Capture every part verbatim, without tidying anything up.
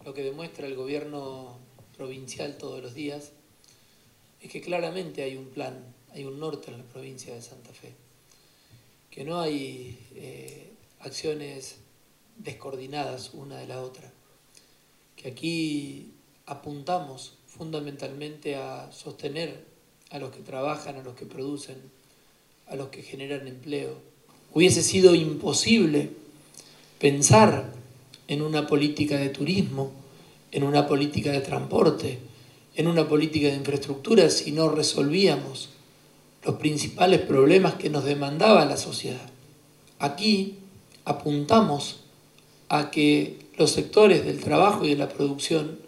lo que demuestra el gobierno provincial todos los días es que claramente hay un plan, hay un norte en la provincia de Santa Fe, que no hay eh, acciones descoordinadas una de la otra, que aquí apuntamos fundamentalmente a sostener a los que trabajan, a los que producen, a los que generan empleo. Hubiese sido imposible pensar en una política de turismo, en una política de transporte, en una política de infraestructura si no resolvíamos los principales problemas que nos demandaba la sociedad. Aquí apuntamos a que los sectores del trabajo y de la producción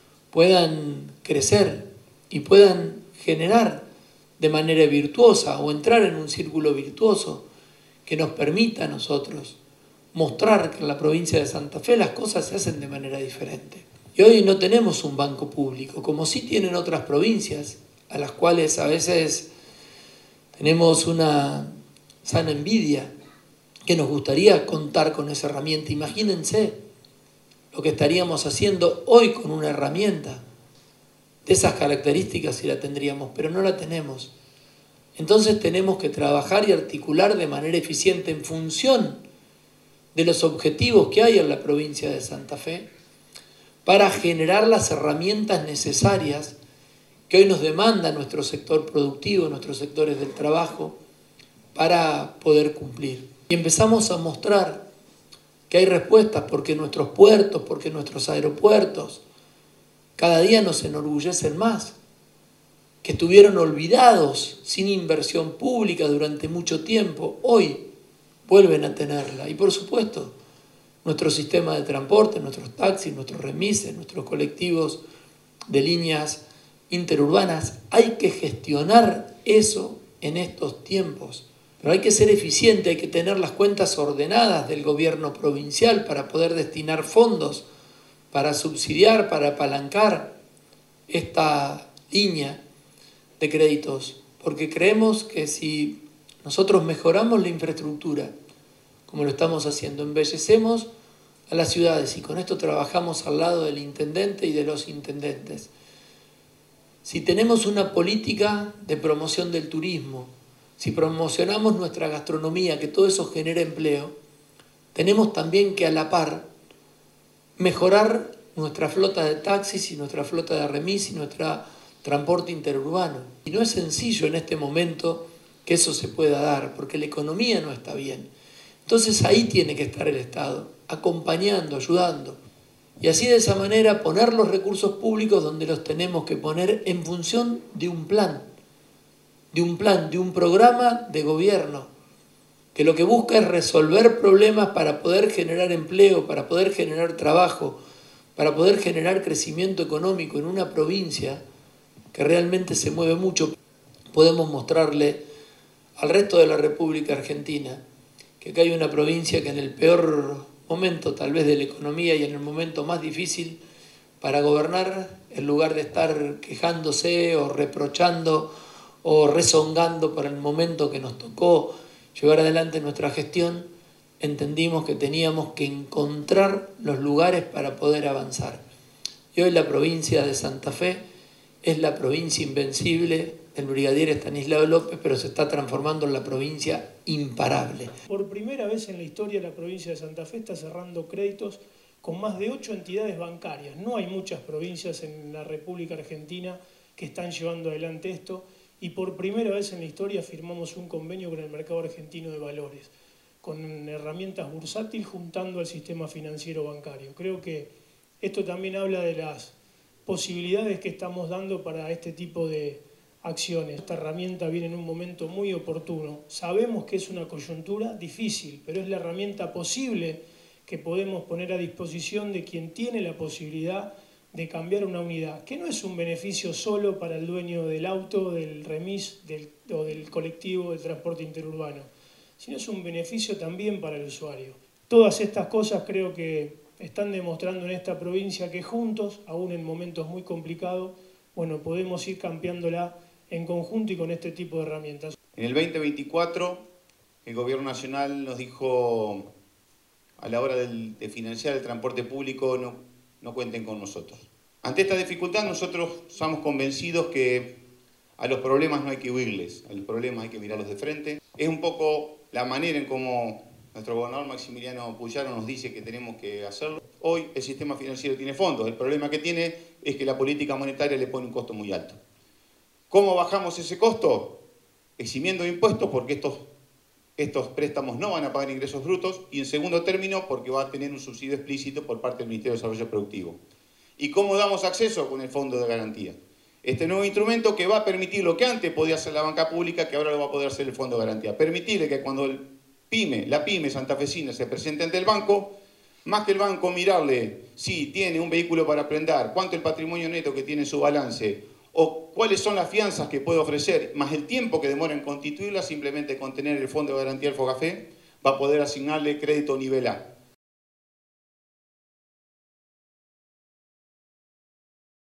puedan crecer y puedan generar de manera virtuosa o entrar en un círculo virtuoso que nos permita a nosotros mostrar que en la provincia de Santa Fe las cosas se hacen de manera diferente. Y hoy no tenemos un banco público, como sí tienen otras provincias, a las cuales a veces tenemos una sana envidia, que nos gustaría contar con esa herramienta. Imagínense lo que estaríamos haciendo hoy con una herramienta de esas características si la tendríamos, pero no la tenemos. Entonces tenemos que trabajar y articular de manera eficiente en función de los objetivos que hay en la provincia de Santa Fe para generar las herramientas necesarias que hoy nos demanda nuestro sector productivo, nuestros sectores del trabajo, para poder cumplir. Y empezamos a mostrar que hay respuestas porque nuestros puertos, porque nuestros aeropuertos cada día nos enorgullecen más, que estuvieron olvidados sin inversión pública durante mucho tiempo, hoy vuelven a tenerla. Y por supuesto, nuestro sistema de transporte, nuestros taxis, nuestros remises, nuestros colectivos de líneas interurbanas, hay que gestionar eso en estos tiempos. Pero hay que ser eficiente, hay que tener las cuentas ordenadas del gobierno provincial para poder destinar fondos, para subsidiar, para apalancar esta línea de créditos. Porque creemos que si nosotros mejoramos la infraestructura, como lo estamos haciendo, embellecemos a las ciudades y con esto trabajamos al lado del intendente y de los intendentes. Si tenemos una política de promoción del turismo, si promocionamos nuestra gastronomía, que todo eso genera empleo, tenemos también que a la par mejorar nuestra flota de taxis y nuestra flota de remis y nuestro transporte interurbano. Y no es sencillo en este momento que eso se pueda dar, porque la economía no está bien. Entonces ahí tiene que estar el Estado, acompañando, ayudando. Y así de esa manera poner los recursos públicos donde los tenemos que poner en función de un plan, de un plan, de un programa de gobierno, que lo que busca es resolver problemas para poder generar empleo, para poder generar trabajo, para poder generar crecimiento económico en una provincia que realmente se mueve mucho. Podemos mostrarle al resto de la República Argentina que acá hay una provincia que en el peor momento tal vez de la economía y en el momento más difícil para gobernar, en lugar de estar quejándose o reprochando o rezongando por el momento que nos tocó llevar adelante nuestra gestión, entendimos que teníamos que encontrar los lugares para poder avanzar. Y hoy la provincia de Santa Fe es la provincia invencible del brigadier Estanislao López, pero se está transformando en la provincia imparable. Por primera vez en la historia la provincia de Santa Fe está cerrando créditos con más de ocho entidades bancarias. No hay muchas provincias en la República Argentina que están llevando adelante esto y por primera vez en la historia firmamos un convenio con el mercado argentino de valores, con herramientas bursátiles juntando al sistema financiero bancario. Creo que esto también habla de las posibilidades que estamos dando para este tipo de acciones. Esta herramienta viene en un momento muy oportuno. Sabemos que es una coyuntura difícil, pero es la herramienta posible que podemos poner a disposición de quien tiene la posibilidad de cambiar una unidad, que no es un beneficio solo para el dueño del auto, del remis del, o del colectivo de transporte interurbano, sino es un beneficio también para el usuario. Todas estas cosas creo que están demostrando en esta provincia que juntos, aún en momentos muy complicados, bueno, podemos ir cambiándola en conjunto y con este tipo de herramientas. En el veinte veinticuatro, el Gobierno Nacional nos dijo, a la hora del, de financiar el transporte público, no, no cuenten con nosotros. Ante esta dificultad nosotros estamos convencidos que a los problemas no hay que huirles, a los problemas hay que mirarlos de frente. Es un poco la manera en cómo nuestro gobernador Maximiliano Puyaro nos dice que tenemos que hacerlo. Hoy el sistema financiero tiene fondos, el problema que tiene es que la política monetaria le pone un costo muy alto. ¿Cómo bajamos ese costo? Eximiendo impuestos, porque estos, estos préstamos no van a pagar ingresos brutos, y en segundo término porque va a tener un subsidio explícito por parte del Ministerio de Desarrollo Productivo. ¿Y cómo damos acceso? Con el Fondo de Garantía. Este nuevo instrumento que va a permitir lo que antes podía hacer la banca pública, que ahora lo va a poder hacer el Fondo de Garantía. Permitirle que cuando el pyme, la pyme santafesina se presente ante el banco, más que el banco mirarle si tiene un vehículo para prendar, cuánto el patrimonio neto que tiene en su balance, o cuáles son las fianzas que puede ofrecer, más el tiempo que demora en constituirla, simplemente con tener el Fondo de Garantía del FOGAFE, va a poder asignarle crédito nivel A.